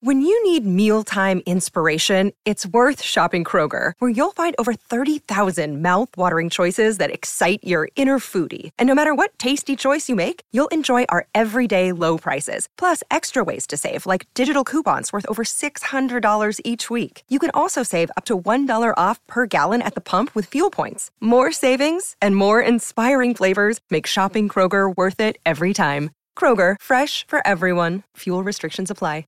When you need mealtime inspiration, it's worth shopping Kroger, where you'll find over 30,000 mouth-watering choices that excite your inner foodie. And no matter what tasty choice you make, you'll enjoy our everyday low prices, plus extra ways to save, like digital coupons worth over $600 each week. You can also save up to $1 off per gallon at the pump with fuel points. More savings and more inspiring flavors make shopping Kroger worth it every time. Kroger, fresh for everyone. Fuel restrictions apply.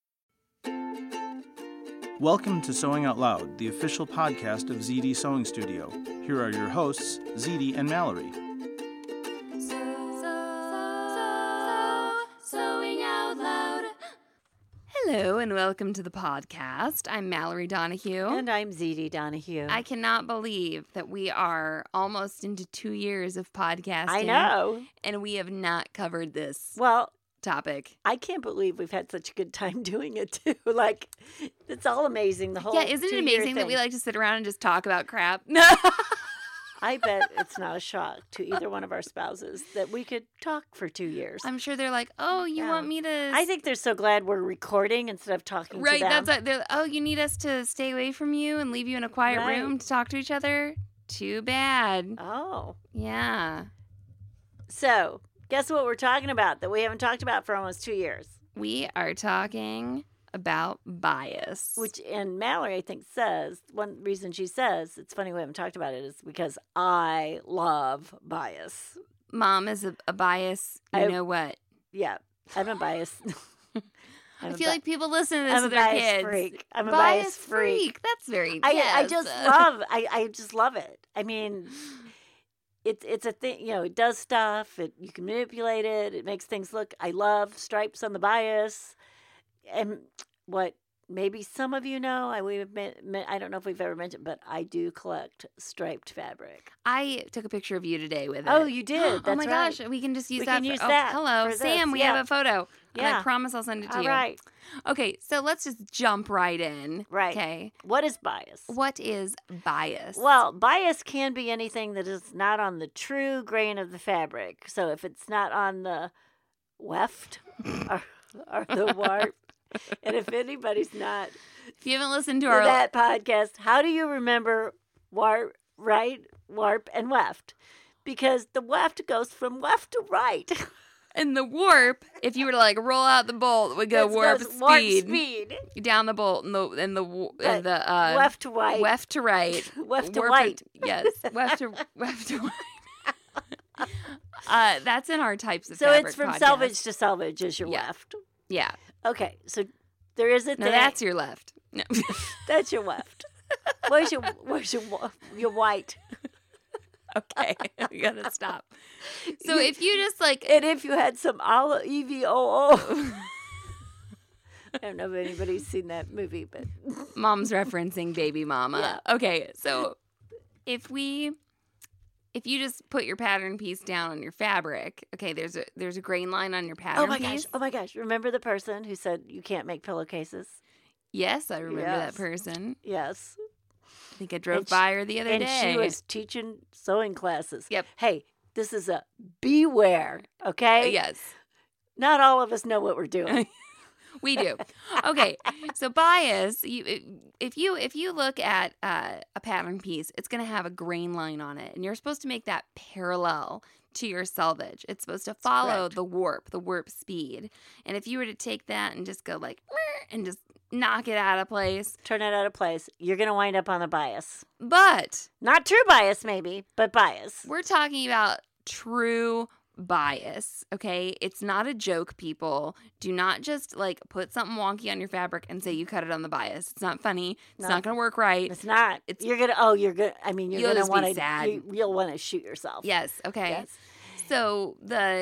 Welcome to Sewing Out Loud, the official podcast of ZD Sewing Studio. Here are your hosts, ZD and Mallory. Sewing Out Loud. Hello and welcome to the podcast. I'm Mallory Donahue. And I'm ZD Donahue. I cannot believe that we are almost into 2 years of podcasting. I know. And we have not covered this topic. I can't believe we've had such a good time doing it, too. Like, it's all amazing. The whole isn't it amazing that we like to sit around and just talk about crap? I bet it's not a shock to either one of our spouses that we could talk for 2 years. I'm sure they're like, oh, you want me to... I think they're so glad we're recording instead of talking to them. Right, that's like, you need us to stay away from you and leave you in a quiet room to talk to each other? Too bad. Oh. Yeah. So, guess what we're talking about that we haven't talked about for almost 2 years? We are talking about bias. Which, and Mallory, I think, says, one reason she says, it's funny we haven't talked about it, is because I love bias. Mom is a bias, know what? Yeah, I'm a bias. I feel like people listen to this with their kids. Freak. I'm a bias freak. That's very, I just love it. I mean... It's a thing, it does stuff. You can manipulate it. It makes things look. I love stripes on the bias. And what maybe some of you know, I don't know if we've ever mentioned, but I do collect striped fabric. I took a picture of you today with it. Oh, you did? That's oh my gosh, we can just use that. Hello, for Sam. We have a photo. Yeah. And I promise I'll send it to you. All right. Okay, so let's just jump right in. Right. Okay. What is bias? What is bias? Well, bias can be anything that is not on the true grain of the fabric. So if it's not on the weft or the warp, and if anybody's not, if you haven't listened to that podcast, how do you remember warp, and weft? Because the weft goes from left to right. And the warp, if you were to like roll out the bolt, would go warp speed down the bolt and the left to right, left to right, left to right. Yes, left to right. That's in our types of fabric. So it's from podcast. selvage to selvage is your left. Yeah. Okay, so there is a thing. No, that's your left. No. That's your left. Where's your white? Okay, we gotta stop. So if you just like, and if you had some EVOO, I don't know if anybody's seen that movie, but Mom's referencing Baby Mama. Yeah. Okay, so if you just put your pattern piece down on your fabric, okay, there's a grain line on your pattern piece. Oh my gosh! Remember the person who said you can't make pillowcases? Yes, I remember that person. Yes. I think I drove by her the other day. And she was teaching sewing classes. Yep. Hey, this is a beware, okay? Yes. Not all of us know what we're doing. We do. Okay, so bias, if you look at a pattern piece, it's going to have a grain line on it, and you're supposed to make that parallel to your selvage. It's supposed to follow the warp speed. And if you were to take that and just go like, and just knock it out of place. Turn it out of place. You're going to wind up on a bias. But. Not true bias, maybe, but bias. We're talking about true bias, okay? It's not a joke, people. Do not just, like, put something wonky on your fabric and say you cut it on the bias. It's not funny. It's not going to work right. It's not. You're going to, you're going to, you're going to want to, sad. You'll want to shoot yourself. Yes, okay. Yes. So,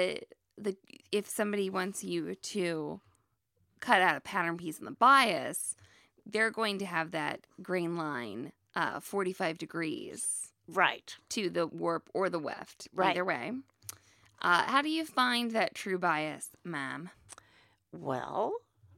if somebody wants you to cut out a pattern piece in the bias, they're going to have that grain line 45 degrees right to the warp or the weft. Right. Either way. How do you find that true bias, ma'am? Well,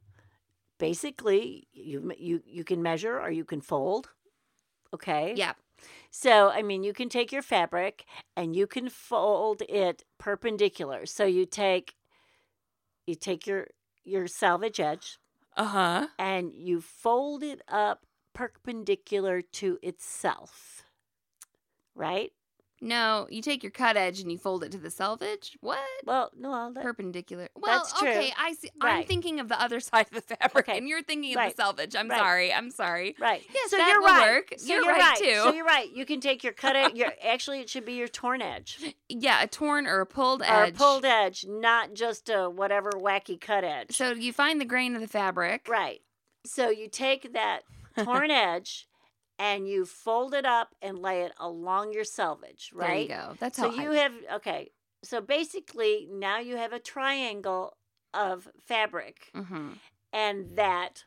basically, you can measure or you can fold. Okay? Yeah. So, you can take your fabric and you can fold it perpendicular. So you take your selvage edge, Uh-huh. and you fold it up perpendicular to itself. Right? No, you take your cut edge and you fold it to the selvage. What? Well, no, Perpendicular. Well, that's true. okay, I see. I'm Right. thinking of the other side of the fabric, Okay. and you're thinking of Right. the selvage. I'm Right. sorry. right. Yes, so that you're will right. work. So You're right, too. So you're right. You can take your cut edge. Actually, it should be your torn edge Yeah, a torn or a pulled or edge. a pulled edge, not just a whatever wacky cut edge. So you find the grain of the fabric. Right. So you take that torn edge and you fold it up and lay it along your selvage, right? There you go. That's So how you have, okay. So basically, now you have a triangle of fabric Mm-hmm. and that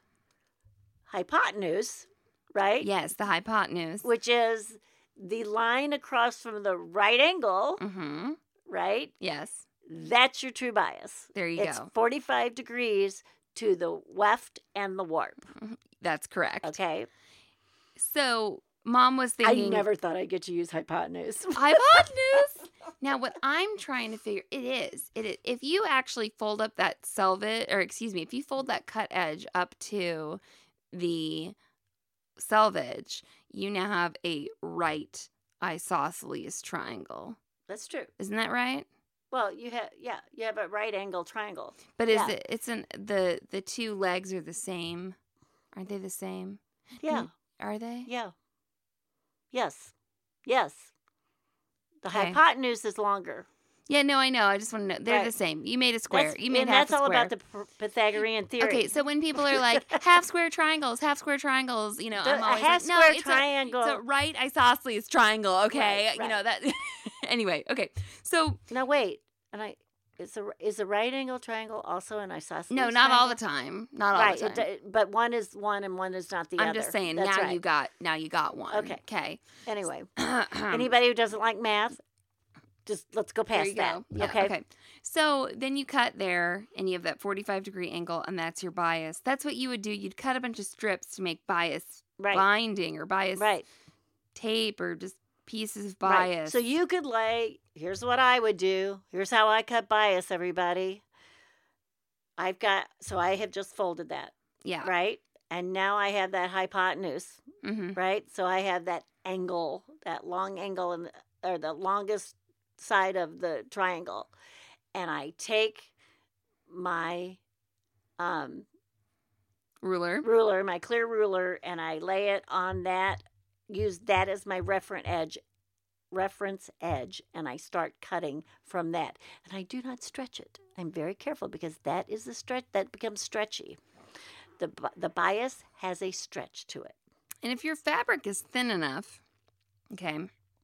hypotenuse, right? Yes, the hypotenuse. Which is the line across from the right angle, Mm-hmm. right? Yes. That's your true bias. There you It's go. 45 degrees to the weft and the warp, That's correct. okay? So Mom was I thinking never thought I'd get to use hypotenuse. hypotenuse. Now, what I'm trying to figure, it is. If you actually fold up that selvage, or excuse me, if you fold that cut edge up to the selvage, you now have a right isosceles triangle. That's true. Isn't that right? Well, you have a right angle triangle. But Yeah. the two legs are the same? Aren't they the same? Yeah. Are they? Yeah. Yes. Yes. The Okay. hypotenuse is longer. Yeah, no, I know. I just want to know. They're Right. the same. You made a square. You made and half that's a all square. about the Pythagorean theory. Okay, so when people are like half square triangles, you know, I'm a always half like, no, square it's triangle. a right isosceles triangle. Okay, Right, you right. know that. Anyway, okay, so Now wait, is a right angle triangle also an isosceles? no, not all the triangle? time, not all Right, the time. but one is one and one is not the other. I'm just saying. That's Now right. you got one. Okay. Okay. Anyway, anybody who doesn't like math, just let's go There past you that. go. Yeah, okay. So then you cut there, and you have that 45-degree angle, and that's your bias. That's what you would do. You'd cut a bunch of strips to make bias Right. binding or bias Right. tape or just pieces of Right. bias. So you could lay, here's what I would do. Here's how I cut bias, everybody. I have just folded that, yeah. right? And now I have that hypotenuse, Mm-hmm. right? So I have that angle, that long angle, or the longest side of the triangle. And I take my Ruler. ruler, my clear ruler, and I lay it on that, use that as my reference edge, and I start cutting from that. And I do not stretch it. I'm very careful because that is the stretch that becomes stretchy. The bias has a stretch to it. And if your fabric is thin enough, okay,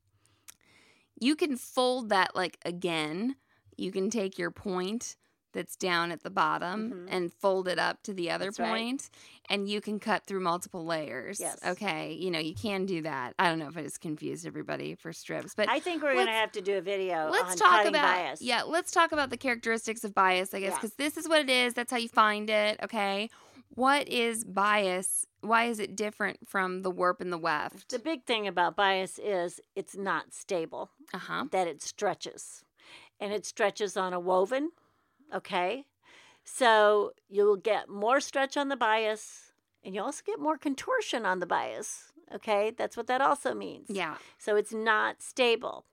you can fold that like again. You can take your point that's down at the bottom and fold it up to the other That's right. point, and you can cut through multiple layers. Yes. Okay. You know, you can do that. I don't know if I just confused everybody for strips, but I think we're going to let's- have to do a video let's on talk cutting about bias. let's talk about the characteristics of bias, I guess, Yeah. because this is what it is. That's how you find it. Okay. What is bias? Why is it different from the warp and the weft? The big thing about bias is it's not stable, Uh-huh. that it stretches. And it stretches on a woven, okay? So you'll get more stretch on the bias, and you also get more contortion on the bias, okay? That's what that also means. Yeah. So it's not stable.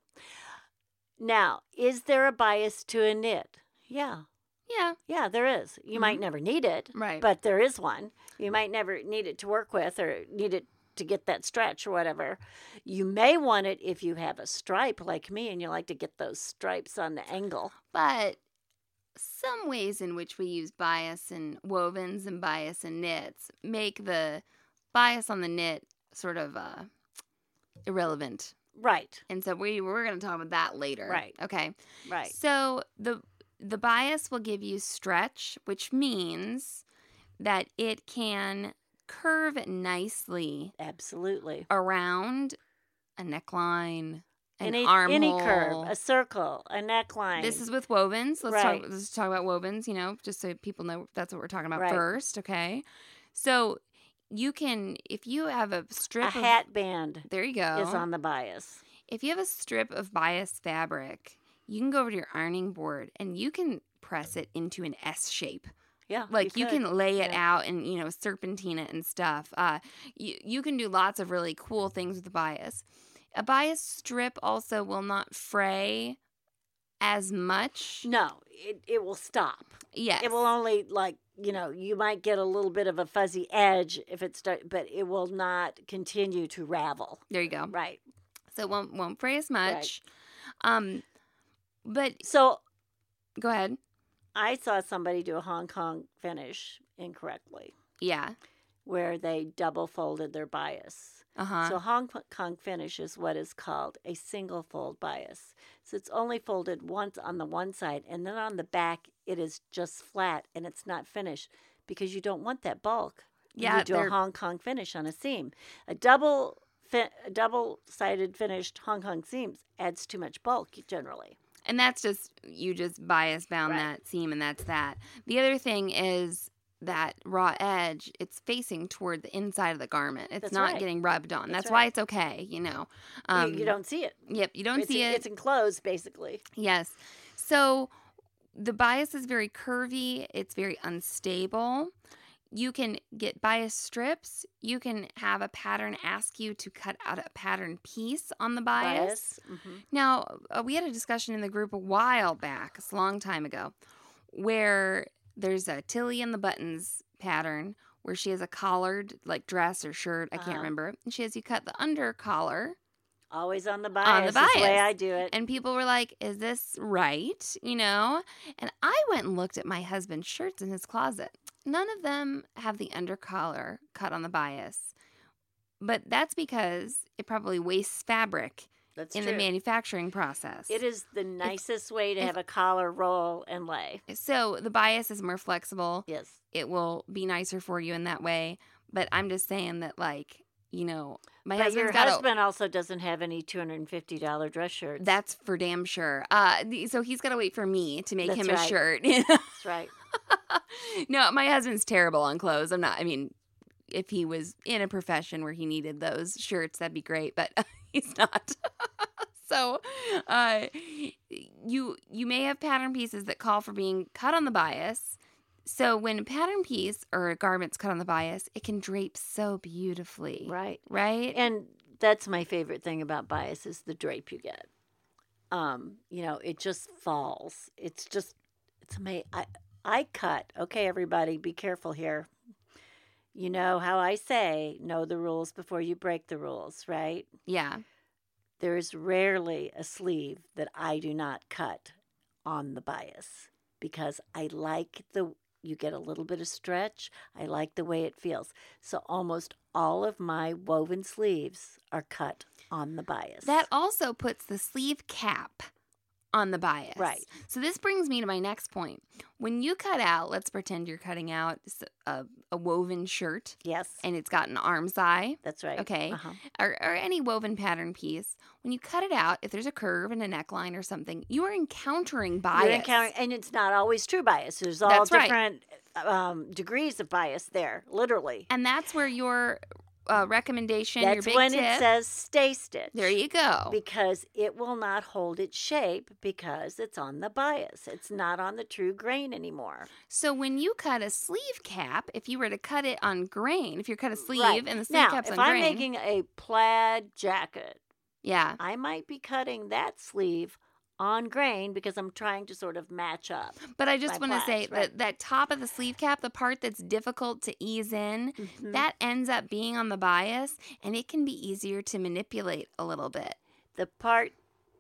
Now, is there a bias to a knit? Yeah. Yeah. Yeah, there is. You might never need it, Right. but there is one. You might never need it to work with or need it to get that stretch or whatever. You may want it if you have a stripe like me and you like to get those stripes on the angle. But some ways in which we use bias in wovens and bias in knits make the bias on the knit sort of irrelevant. Right, And so we're going to talk about that later. Right. Okay. right. So the bias will give you stretch, which means that it can curve nicely Absolutely. around a neckline, an Any armhole. curve, a circle, a neckline. This is with wovens. Right. Let's talk about wovens, you know, just so people know that's what we're talking about Right. first, okay? So you can, if you have a a strip of, hat band there you go. is on the bias. If you have a strip of bias fabric, you can go over to your ironing board and you can press it into an S shape. Yeah. Like you could. can lay it Yeah. out and, serpentine it and stuff. You can do lots of really cool things with the bias. A bias strip also will not fray as much. No, it will stop. Yes. It will only you might get a little bit of a fuzzy edge if it starts, but it will not continue to ravel. There you go. Right. So it won't fray as much. But So go ahead. I saw somebody do a Hong Kong finish incorrectly, Yeah. where they double folded their bias. Uh-huh. So Hong Kong finish is what is called a single fold bias. So it's only folded once on the one side, and then on the back it is just flat and it's not finished because you don't want that bulk. when Yeah, you do a Hong Kong finish on a seam. A double-sided finished Hong Kong seams adds too much bulk generally. And that's you just bias bound Right. that seam, and that's that. The other thing is that raw edge, it's facing toward the inside of the garment. It's That's not right. getting rubbed on. That's That's why right. it's okay, You don't see it. Yep, you don't see it. It's enclosed, basically. Yes. So the bias is very curvy. It's very unstable. You can get bias strips. You can have a pattern ask you to cut out a pattern piece on the bias. Mhm. Now, we had a discussion in the group a while back, it's a long time ago, where there's a Tilly and the Buttons pattern where she has a collared like dress or shirt. I can't Uh-huh. remember. And she has you cut the under collar. Always on the bias. On the Is the way bias. I do it. And people were like, is this right? And I went and looked at my husband's shirts in his closet. None of them have the under collar cut on the bias. But that's because it probably wastes fabric That's in true. the manufacturing process. It is the nicest way to have a collar roll and lay. So the bias is more flexible. Yes. It will be nicer for you in that way. But I'm just saying that, my But husband's your got husband also doesn't have any $250 dress shirts. That's for damn sure. So he's got to wait for me to make That's him a right. shirt. That's right. No, my husband's terrible on clothes. If he was in a profession where he needed those shirts, that'd be great, but he's not. So, you may have pattern pieces that call for being cut on the bias. So when a pattern piece or a garment's cut on the bias, it can drape so beautifully. Right. Right? And that's my favorite thing about bias is the drape you get. It just falls. It's amazing. I cut. Okay, everybody, be careful here. You know how I say, know the rules before you break the rules, right? Yeah. There is rarely a sleeve that I do not cut on the bias because I like you get a little bit of stretch. I like the way it feels. So almost all of my woven sleeves are cut on the bias. That also puts the sleeve cap on the bias. Right. So this brings me to my next point. When you cut out, let's pretend you're cutting out a woven shirt Yes, and it's got an arm's eye, that's right. okay, Uh-huh. or any woven pattern piece. When you cut it out, if there's a curve in a neckline or something, you are encountering bias. You're encountering, and it's not always true bias. There's all That's right. different degrees of bias there, literally. And that's where your recommendation, your That's big when tip. it says stay stitch. There you go. Because it will not hold its shape because it's on the bias. It's not on the true grain anymore. So when you cut a sleeve cap, if you were to cut it on grain, if you cut a sleeve Right. and the sleeve Now, cap's if on I'm grain, making a plaid jacket, yeah, I might be cutting that sleeve on grain because I'm trying to sort of match up. but I just my want to say plaids, right. that top of the sleeve cap, the part that's difficult to ease in, Mhm. that ends up being on the bias, and it can be easier to manipulate a little bit. The part,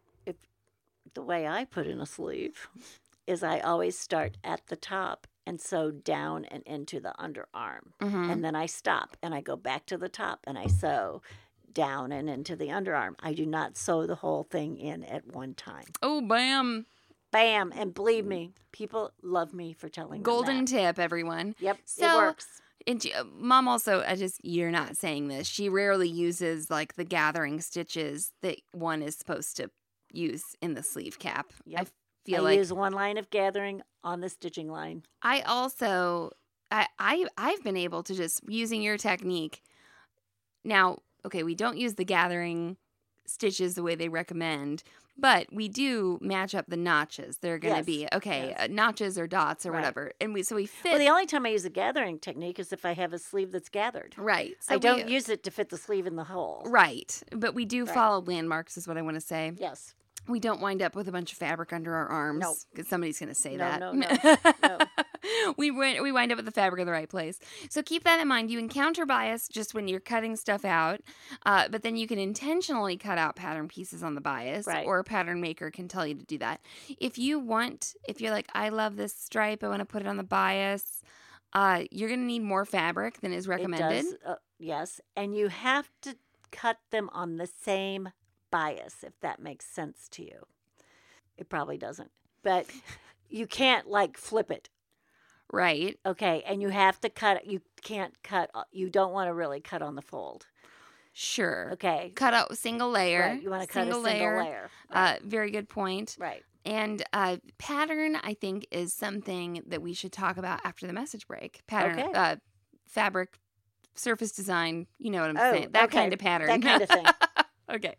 the way I put in a sleeve is I always start at the top and sew down and into the underarm. Mhm. And then I stop and I go back to the top and I sew down and into the underarm. I do not sew the whole thing in at one time. Oh, bam. Bam. And believe me, people love me for telling them Golden that. tip, everyone. Yep, it So- works. And Mom also, you're not saying this. She rarely uses like the gathering stitches that one is supposed to use in the sleeve cap. Yep. I feel I like use one line of gathering on the stitching line. I also, I've been able to just using your technique. Now, okay, we don't use the gathering stitches the way they recommend, But we do match up the notches. They're going to Yes, be, okay, yes. notches or dots or Right. whatever. And we fit. Well, the only time I use a gathering technique is if I have a sleeve that's gathered. Right. So I don't use it to fit the sleeve in the hole. Right. But we do Right. follow landmarks is what I want to say. Yes. We don't wind up with a bunch of fabric under our arms. No. Because somebody's going to say No, that. no. We wind up with the fabric in the right place. So keep that in mind. You encounter bias just when you're cutting stuff out, but then you can intentionally cut out pattern pieces on the bias, Right. or a pattern maker can tell you to do that. If you're like, I love this stripe, I want to put it on the bias, you're going to need more fabric than is recommended. It does, yes. And you have to cut them on the same bias, if that makes sense to you. It probably doesn't. But you can't flip it. Right. Okay. And you have to cut. You can't cut. You don't want to really cut on the fold. Sure. Okay. Cut out single layer. Right. You want to cut a single layer. Right. Very good point. Right. And pattern, I think, is something that we should talk about after the message break. Pattern, Okay. fabric, surface design, you know what I'm saying. That okay. kind of pattern. That kind of thing. Okay.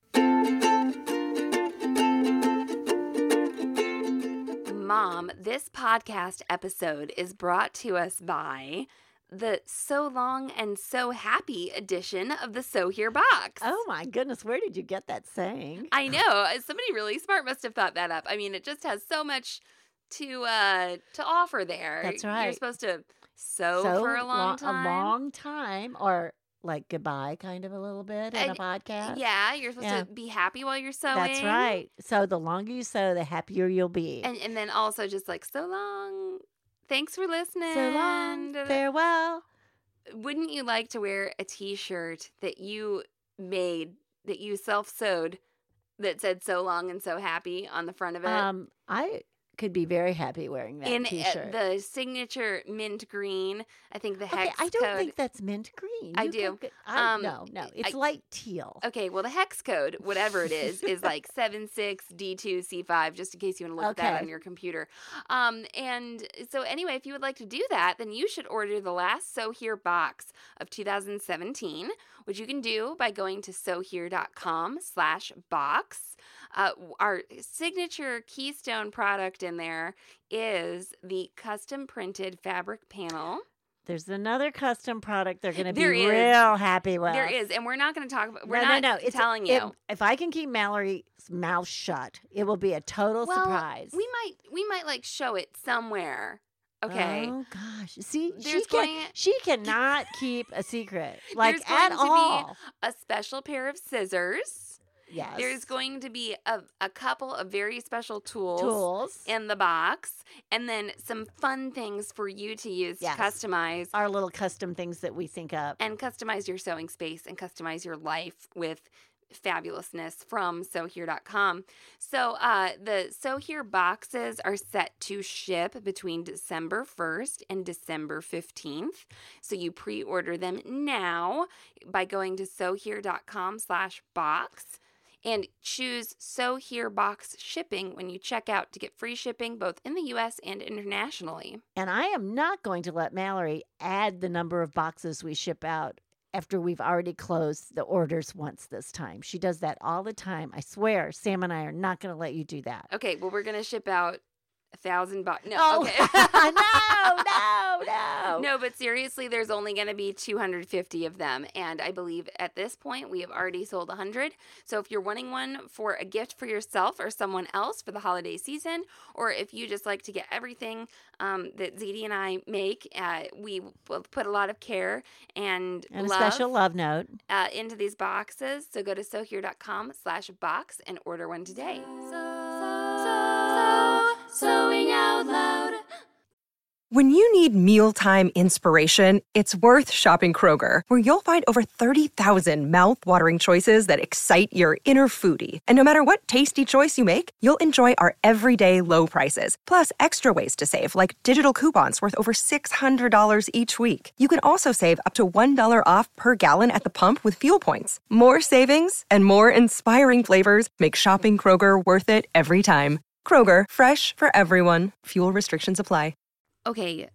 Mom, this podcast episode is brought to us by the So Long and So Happy edition of the So Here box. Oh my goodness, where did you get that saying? I know. Somebody really smart must have thought that up. I mean, it just has so much to offer there. That's You're right. supposed to sew for a long time. A long time, or like goodbye, kind of a little bit in a podcast. Yeah, you're supposed Yeah. to be happy while you're sewing. That's right. So the longer you sew, the happier you'll be. And then also just like, so long. Thanks for listening. So long. Farewell. Wouldn't you like to wear a t-shirt that you made, that you self-sewed, that said so long and so happy on the front of it? I could be very happy wearing that in t-shirt. The signature mint green. I think the hex I don't code. think that's mint green. I You do. can no. It's light teal. Okay, well, the hex code, whatever it is like 76D2C5, just in case you want to look at that on your computer. And so anyway, if you would like to do that, then you should order the last So Here box of 2017, which you can do by going to sohere.com/box. Our signature keystone product in there is the custom printed fabric panel. There's another custom product they're going to be There is. real happy with. There is, and we're not going to talk about. We're No. not telling you. If I can keep Mallory's mouth shut, it will be a total surprise. We might like show it somewhere. Okay. Oh gosh. See, There's she cannot keep a secret like There's going at to all. be a special pair of scissors. Yes. There's going to be a couple of very special tools in in the box, and then some fun things for you to use Yes. to customize our little custom things that we think up. and customize your sewing space and customize your life with fabulousness from sohere.com. So the So Here boxes are set to ship between December 1st and December 15th. So you pre-order them now by going to sohere.com/box. And choose So Here box shipping when you check out to get free shipping both in the U.S. and internationally. And I am not going to let Mallory add the number of boxes we ship out after we've already closed the orders once this time. She does that all the time. I swear, Sam and I are not going to let you do that. Okay, well, we're going to ship out 1,000 boxes. No, Oh, okay. no. No, but seriously, there's only going to be 250 of them. And I believe at this point, we have already sold 100. So if you're wanting one for a gift for yourself or someone else for the holiday season, or if you just like to get everything that ZD and I make, we will put a lot of care and And a love special love note. into these boxes. So go to sohere.com/box and order one today. Sewing out loud. When you need mealtime inspiration, it's worth shopping Kroger, where you'll find over 30,000 mouth-watering choices that excite your inner foodie. And no matter what tasty choice you make, you'll enjoy our everyday low prices, plus extra ways to save, like digital coupons worth over $600 each week. You can also save up to $1 off per gallon at the pump with fuel points. More savings and more inspiring flavors make shopping Kroger worth it every time. Kroger, fresh for everyone. Fuel restrictions apply. Okay,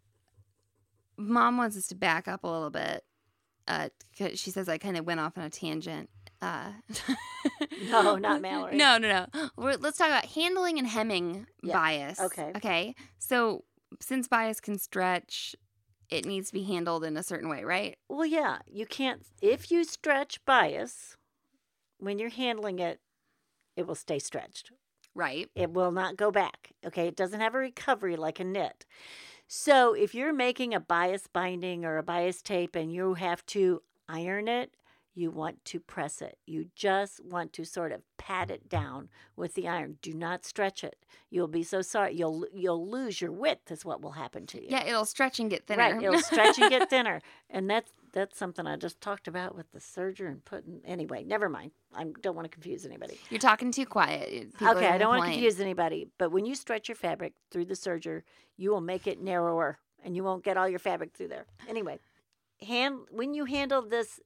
Mom wants us to back up a little bit. 'Cause she says I kind of went off on a tangent. No, not Mallory. No. Let's talk about handling and hemming bias. Okay. Okay. So since bias can stretch, it needs to be handled in a certain way, right? Well, yeah, you can't. If you stretch bias, when you're handling it, it will stay stretched. Right. It will not go back. Okay. It doesn't have a recovery like a knit. So if you're making a bias binding or a bias tape and you have to iron it, you want to press it. You just want to sort of pat it down with the iron. Do not stretch it. You'll be so sorry. You'll lose your width is what will happen to you. Yeah, it'll stretch and get thinner. Right. It'll stretch and get thinner. And that's something I just talked about with the serger and putting. Anyway, never mind. I don't want to confuse anybody. You're talking too quiet. People Okay, are I don't want to complain. confuse anybody. But when you stretch your fabric through the serger, you will make it narrower, and you won't get all your fabric through there. Anyway, when you handle this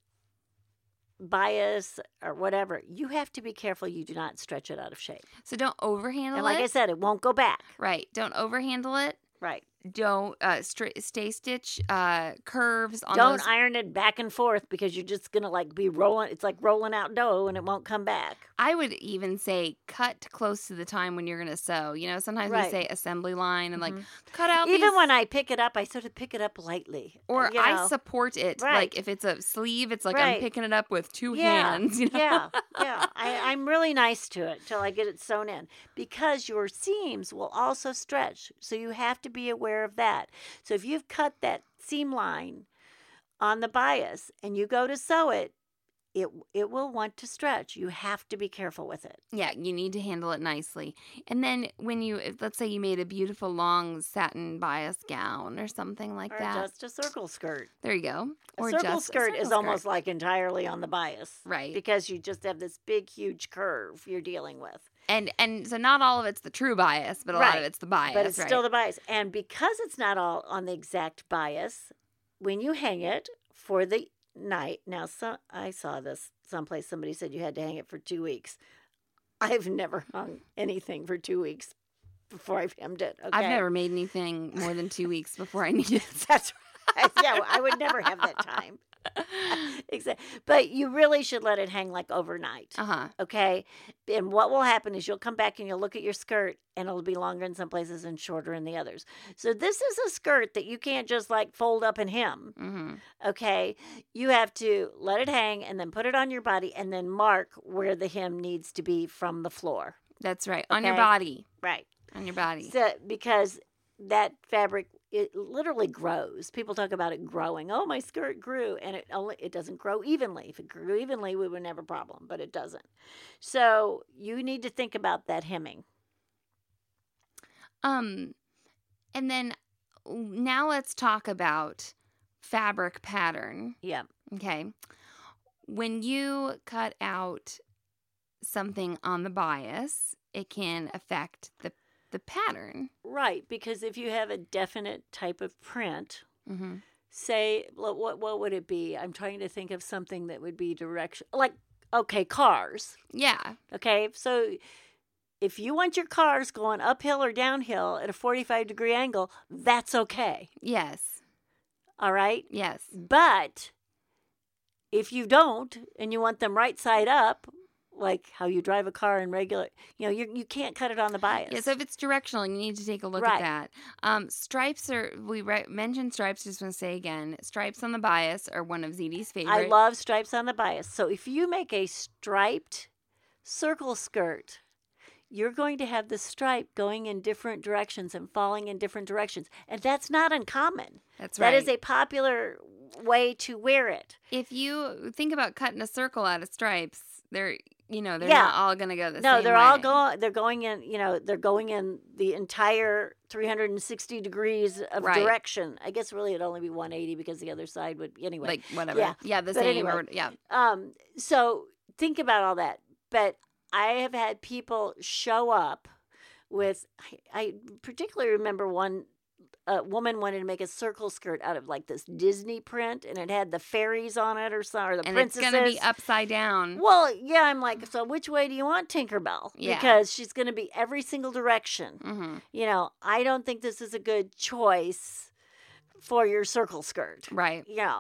bias or whatever, you have to be careful you do not stretch it out of shape. So don't overhandle And like it. I said, it won't go back. Right. Don't overhandle it. Right. Don't stay stitch curves on Don't those. iron it back and forth because you're just going to like be rolling. It's like rolling out dough and it won't come back. I would even say cut close to the time when you're going to sew. You know, sometimes we Right. say assembly line and like cut out Even these, when I pick it up, I sort of pick it up lightly. or you I know. support it. Right. Like if it's a sleeve, it's like I'm Right. picking it up with two Yeah, hands. You know? yeah. I'm really nice to it till I get it sewn in because your seams will also stretch. So you have to be aware of that. So if you've cut that seam line on the bias and you go to sew it, it will want to stretch. You have to be careful with it. Yeah, you need to handle it nicely. And then let's say you made a beautiful long satin bias gown or something like Or that. just a circle skirt. There you go. A Or circle just a skirt circle is almost like entirely on the bias. Right. Because you just have this big, huge curve you're dealing with. And so not all of it's the true bias, but a lot of Right. it's the bias. But it's right? still the bias. And because it's not all on the exact bias, when you hang it for the night, now I saw this someplace, somebody said you had to hang it for 2 weeks. I've never hung anything for 2 weeks before I've hemmed it. Okay? I've never made anything more than 2 weeks before I needed it. That's right. Yeah, I would never have that time. Exactly. But you really should let it hang like overnight. Uh-huh. Okay. And what will happen is you'll come back and you'll look at your skirt and it'll be longer in some places and shorter in the others. So this is a skirt that you can't just like fold up and hem. Mm-hmm. Okay. You have to let it hang and then put it on your body and then mark where the hem needs to be from the floor. That's right. On your Okay. body. Right. On your body. So, because that fabric, it literally grows. People talk about it growing. Oh, my skirt grew, and it doesn't grow evenly. If it grew evenly, we wouldn't have a problem, but it doesn't. So you need to think about that hemming. And then now let's talk about fabric pattern. Yeah. Okay. When you cut out something on the bias, it can affect the pattern. Right, because if you have a definite type of print, Mm-hmm. say, what would it be? I'm trying to think of something that would be direction, like, okay, cars. Yeah. Okay, so if you want your cars going uphill or downhill at a 45-degree angle, that's okay. Yes. All right? Yes. But if you don't and you want them right side up, like how you drive a car in regular, you can't cut it on the bias. Yeah, so if it's directional, you need to take a look Right. at that. Stripes mentioned stripes, just want to say again, stripes on the bias are one of ZD's favorite. I love stripes on the bias. So if you make a striped circle skirt, you're going to have the stripe going in different directions and falling in different directions. And that's not uncommon. That's right. That is a popular way to wear it. If you think about cutting a circle out of stripes, they're Yeah. not all going to go the same No, way. they're all going in the entire 360 degrees of Right. direction. I guess really it'd only be 180 because the other side would anyway. like whatever. Yeah. The But same. anyway. Yeah. So think about all that. But I have had people show up with, I particularly remember one woman wanted to make a circle skirt out of like this Disney print, and it had the fairies on it or the And princesses. it's going to be upside down. Well, yeah, I'm like, so which way do you want Tinkerbell? Yeah. Because she's going to be every single direction. Mm-hmm. I don't think this is a good choice for your circle skirt. Right.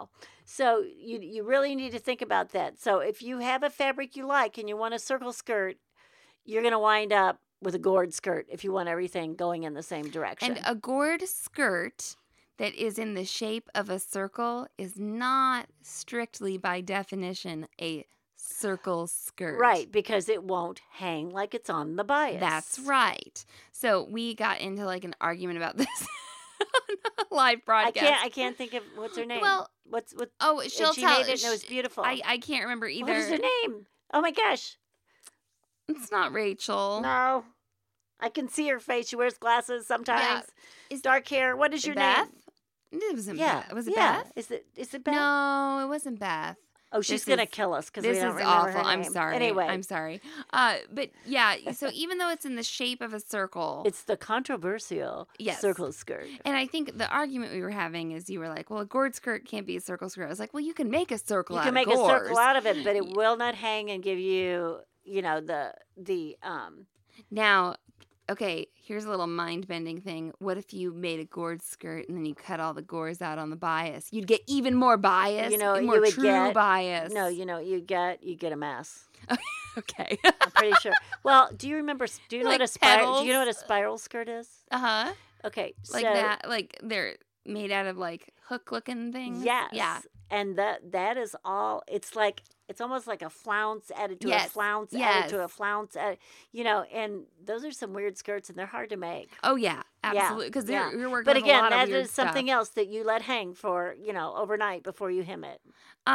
So you really need to think about that. So if you have a fabric you like and you want a circle skirt, you're going to wind up with a gored skirt if you want everything going in the same direction. And a gored skirt that is in the shape of a circle is not strictly by definition a circle skirt. Right, because it won't hang like it's on the bias. That's right. So we got into like an argument about this on a live broadcast. I can't think of what's her name. Well, what she'll she tell made it and it was beautiful. I can't remember either. What is her name? Oh my gosh. It's not Rachel. No. I can see her face. She wears glasses sometimes. Yeah. Dark hair. What is your Beth? name? It wasn't Yeah. Beth. Was it yeah. Beth? Is it Beth? No, it wasn't Beth. Oh, she's This going to is- kill us because we This don't is remember awful. her I'm name. sorry. Anyway, I'm sorry. But yeah, so even though it's in the shape of a circle, it's the controversial Yes. circle skirt. and I think the argument we were having is you were like, well, a gored skirt can't be a circle skirt. I was like, well, you can make a circle You out can of make gores. a circle out of it, but it will not hang and give you, the Now, okay, here's a little mind-bending thing. What if you made a gored skirt and then you cut all the gores out on the bias? You'd get even more bias, You know, more you would true get- bias. No, you get a mess. Okay. I'm pretty sure. Well, do you remember? Do you know Like what a spiral? Do petals? you know what a spiral skirt is? Uh-huh. Okay, Like so, that, like they're made out of like hook-looking things. Yes. Yeah. And that is all. It's almost like a flounce added to Yes. a flounce added to a flounce. And those are some weird skirts, and they're hard to make. Oh yeah, absolutely. Because yeah. you're working But with again, a lot that of weird is something stuff. else that you let hang for overnight before you hem it.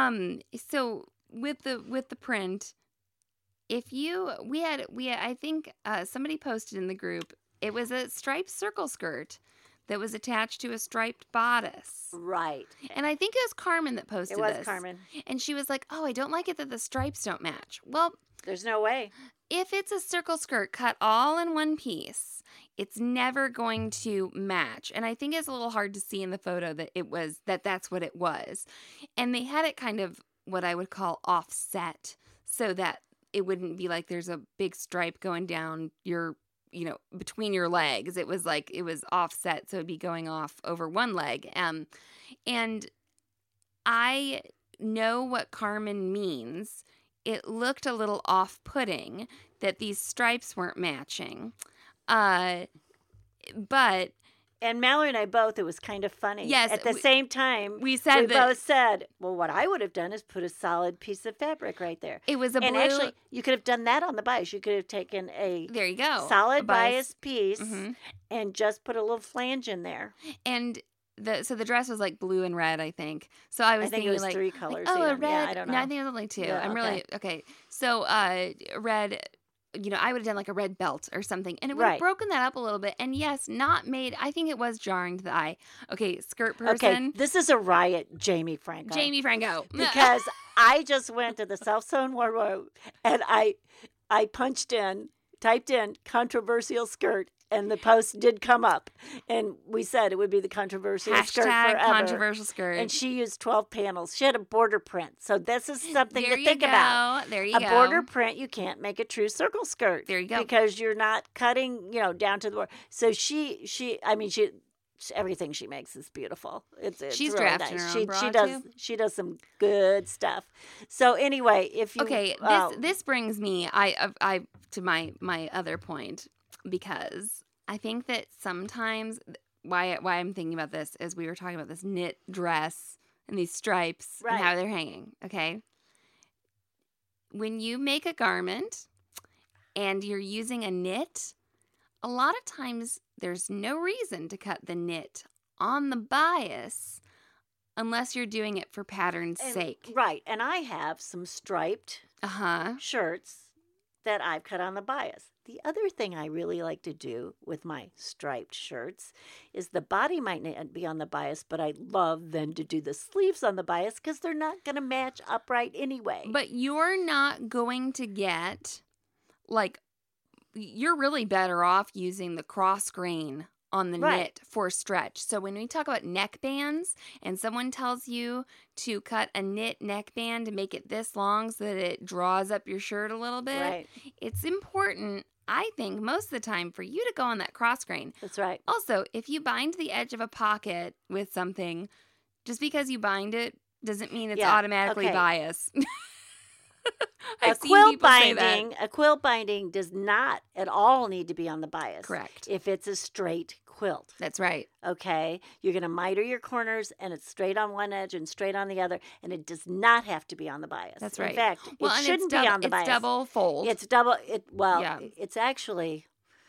So with the print, if you we had I think somebody posted in the group, it was a striped circle skirt that was attached to a striped bodice. Right. And I think it was Carmen that posted It was this. Carmen. And she was like, "Oh, I don't like it that the stripes don't match." Well, There's no way. if it's a circle skirt cut all in one piece, it's never going to match. And I think it's a little hard to see in the photo that that's what it was. And they had it kind of what I would call offset so that it wouldn't be like there's a big stripe going down your, between your legs. It was offset, so it'd be going off over one leg. And I know what Carmen means. It looked a little off-putting that these stripes weren't matching. But And Mallory and I both, it was kind of funny. Yes, At the same time, we said that both said, well, what I would have done is put a solid piece of fabric right there. it was a And blue. actually, you could have done that on the bias. You could have taken a There you go. solid A bias. bias piece Mhm. and just put a little flange in there. And the dress was like blue and red, I think. So I was I think it thinking was like, 3 colors. oh, a even. red. Yeah, I don't know. No, I think it was only 2. Yeah, I'm really okay. So red. I would have done like a red belt or something, and it would have Right. broken that up a little bit. And yes, not made. I think it was jarring to the eye. Okay, skirt person. Okay, this is a riot, Jamie Franco. Jamie Franco. Because I just went to the self-sewn wardrobe and I typed in controversial skirt, and the post did come up, and we said it would be the controversial skirt Hashtag forever. controversial skirt. And she used 12 panels. She had a border print. So this is something there to you think go. about. There you A go. border print, you can't make a true circle skirt. There you go. Because you're not cutting, down to the border. So she everything she makes is beautiful. It's She's really drafting nice. her own bra, She does some good stuff. So anyway, if you Okay, this brings me I to my other point, because I think that sometimes why I'm thinking about this is we were talking about this knit dress and these stripes and how they're hanging, okay? When you make a garment and you're using a knit, a lot of times there's no reason to cut the knit on the bias unless you're doing it for pattern's sake. Right. And I have some striped shirts that I've cut on the bias. The other thing I really like to do with my striped shirts is the body might not be on the bias, but I love then to do the sleeves on the bias because they're not going to match upright anyway. But you're not going to get, you're really better off using the cross grain on the knit for stretch. So when we talk about neck bands and someone tells you to cut a knit neckband to make it this long so that it draws up your shirt a little bit, it's important, I think, most of the time for you to go on that cross grain. That's right. Also, if you bind the edge of a pocket with something, just because you bind it doesn't mean it's Yeah, automatically okay. bias. A I've seen quilt people say that. binding does not at all need to be on the bias. Correct. If it's a straight quilt. That's right. Okay, you're going to miter your corners, and it's straight on one edge and straight on the other, and it does not have to be on the bias. That's right. In fact, Well, it and shouldn't be on the bias. It's double fold. It's double. Yeah. It's actually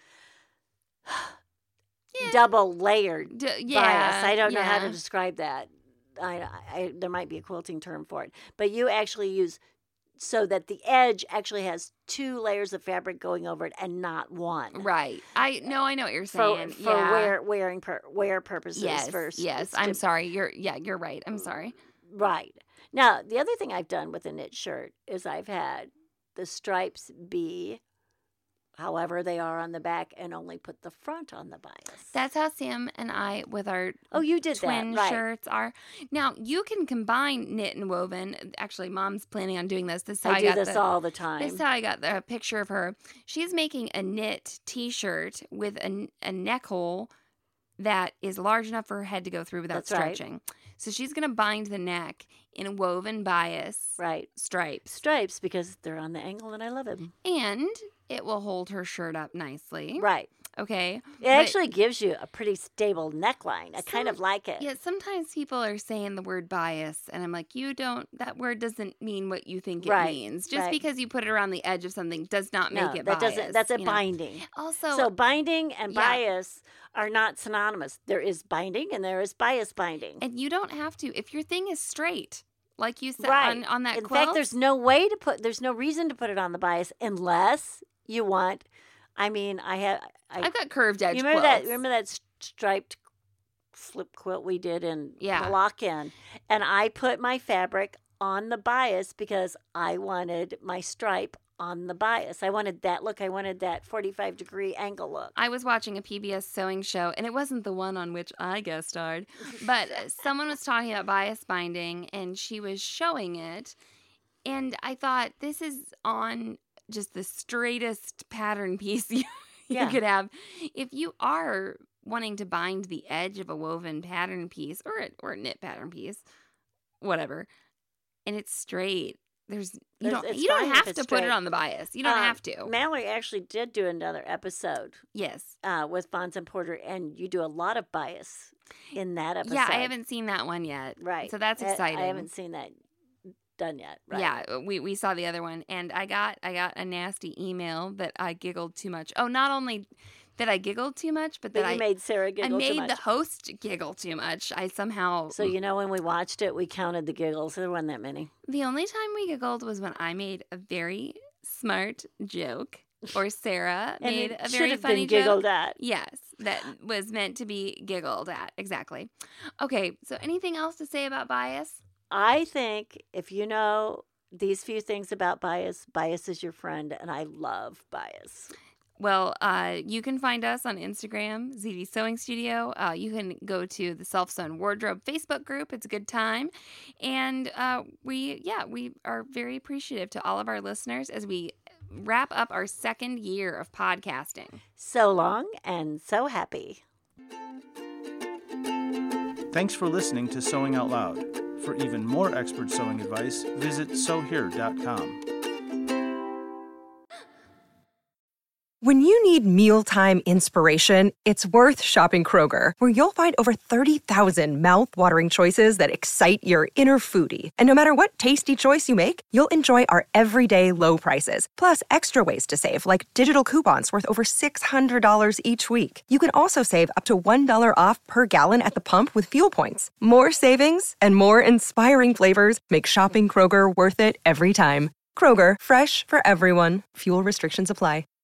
Yeah. double layered Yeah. bias. I don't know how to yeah. describe that. There might be a quilting term for it, but you actually use so that the edge actually has 2 layers of fabric going over it and not one. Right. I know what you're For saying. wear purposes. Yes. I'm sorry. You're right. I'm sorry. Right. Now, the other thing I've done with a knit shirt is I've had the stripes be however they are on the back and only put the front on the bias. That's how Sam and I, with our you did twin that, right. shirts, are. Now, you can combine knit and woven. Actually, Mom's planning on doing this. This is how I do got this all the time. This is how I got the picture of her. She's making a knit T-shirt with a neck hole that is large enough for her head to go through without That's right. stretching. So she's going to bind the neck in a woven bias Right. stripes. Stripes, because they're on the angle and I love it. And it will hold her shirt up nicely. Right. Okay. It actually gives you a pretty stable neckline. I kind of like it. Yeah, sometimes people are saying the word bias, and I'm like, that word doesn't mean what you think it Right, means. Just right. because you put it around the edge of something does not make it that bias. that's a you know? binding. Also, So binding and yeah. bias are not synonymous. There is binding and there is bias binding. and you don't have to, if your thing is straight, like you said Right. on that In quilt. fact, there's no reason to put it on the bias unless you want. I mean, I've got curved edge you remember quilts. that? Remember that striped slip quilt we did in Yeah. lock-in, and I put my fabric on the bias because I wanted my stripe on the bias. I wanted that look. I wanted that 45-degree angle look. I was watching a PBS sewing show, and it wasn't the one on which I guest starred, but someone was talking about bias binding, and she was showing it, and I thought, this is on just the straightest pattern piece you could have. If you are wanting to bind the edge of a woven pattern piece or a knit pattern piece, whatever, and it's straight, you don't have to put it on the bias. You don't have to. Mallory actually did do another episode. Yes. With Bonds and Porter, and you do a lot of bias in that episode. Yeah, I haven't seen that one yet. Right. So that's exciting. I haven't seen that done yet. Right. Yeah, we saw the other one, and I got a nasty email that I giggled too much. Oh, not only that I giggled too much, but that I made Sarah giggle too much. I made the host giggle too much. I somehow. So when we watched it, we counted the giggles. There weren't that many. The only time we giggled was when I made a very smart joke, or Sarah made a very funny been giggled joke. at. Yes, that was meant to be giggled at. Exactly. Okay, so anything else to say about bias? I think if you know these few things about bias, bias is your friend, and I love bias. Well, you can find us on Instagram, ZD Sewing Studio. You can go to the Self Sewn Wardrobe Facebook group. It's a good time. And we are very appreciative to all of our listeners as we wrap up our 2nd year of podcasting. So long and so happy. Thanks for listening to Sewing Out Loud. For even more expert sewing advice, visit sewhere.com. When you need mealtime inspiration, it's worth shopping Kroger, where you'll find over 30,000 mouth-watering choices that excite your inner foodie. And no matter what tasty choice you make, you'll enjoy our everyday low prices, plus extra ways to save, like digital coupons worth over $600 each week. You can also save up to $1 off per gallon at the pump with fuel points. More savings and more inspiring flavors make shopping Kroger worth it every time. Kroger, fresh for everyone. Fuel restrictions apply.